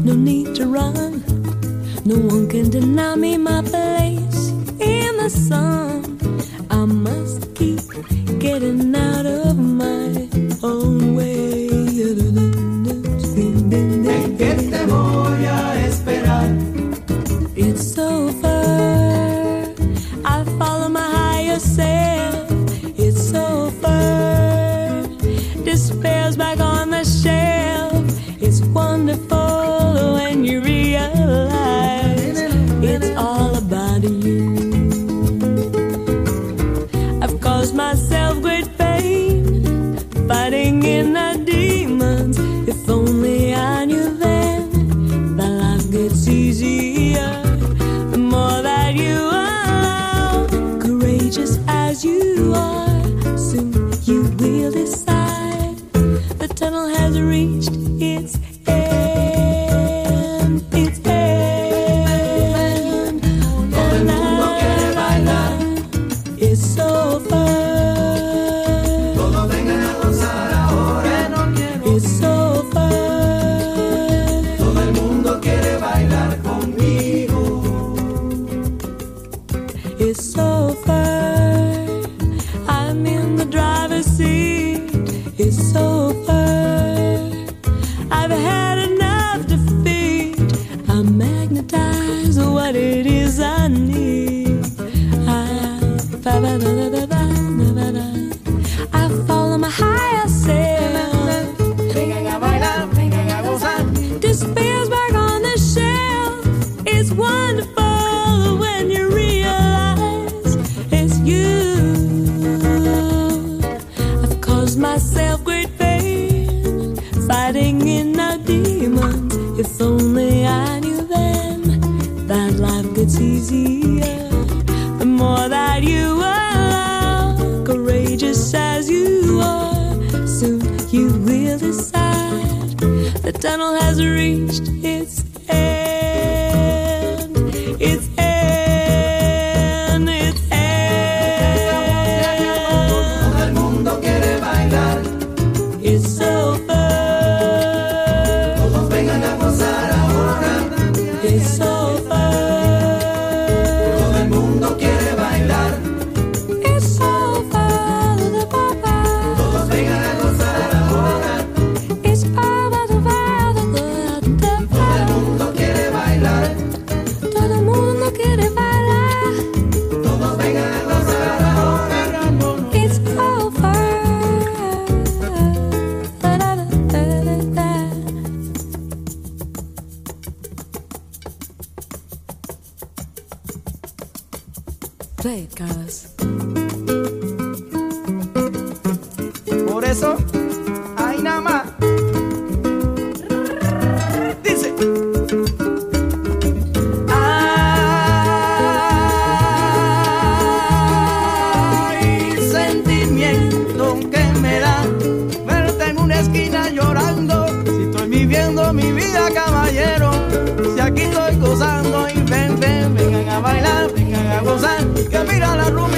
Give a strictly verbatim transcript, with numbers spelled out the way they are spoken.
no need to run. No one can deny me my place in the sun. I must keep getting out of my own way. ¿En qué te voy a esperar? It's over. I follow my higher self. It's over. Despair's back on the shelf. It's wonderful when you realize it's all about you. I've caused myself great pain, fighting in the demons. If only I knew then that life gets easier the more that you are. Courageous as you are, soon you will decide the tunnel has reached its end, its end. Todo el mundo quiere bailar. It's over. Todos vengan a gozar ahora. It's over. Todo el mundo quiere bailar conmigo. It's over. I'm in the driver's seat. It's over. I've had enough defeat. I'm magnetized. What it is I need. I, I follow my higher self. Vengan a bailar, vengan a gozar. Despair's back on the shelf. It's wonderful when you realize it's you. I've caused myself great pain, fighting in our demons. If only I knew then that life gets easier the more that you are. Courageous as you are, soon you will decide the tunnel has reached its end, its end, its end. Todo el mundo quiere bailar. It's over. Todos vengan a gozar ahora. It's over. Todo el mundo quiere bailar. It's over. Todos vengan a gozar ahora. It's over. Todo el mundo quiere bailar. Todo el mundo quiere bailar. Todos vengan a gozar ahora. It's over. Play it, Carlos. Por eso, hay nada más. Dice. Ay, sentimiento que me da verte en una esquina llorando. Si estoy viviendo mi vida, caballero, si aquí estoy gozando y ven, ven, vengan a bailar, vengan a gozar, que mira la rumba.